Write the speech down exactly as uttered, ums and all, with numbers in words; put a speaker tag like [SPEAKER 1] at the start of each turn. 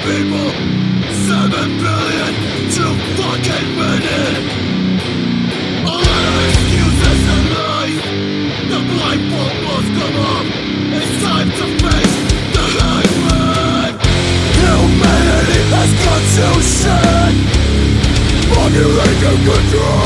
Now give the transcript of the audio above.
[SPEAKER 1] people, seven billion too fucking many. A lot of excuses and lies. The blindfold must come off. It's time to face the hangman. Humanity has got to shed. Population control.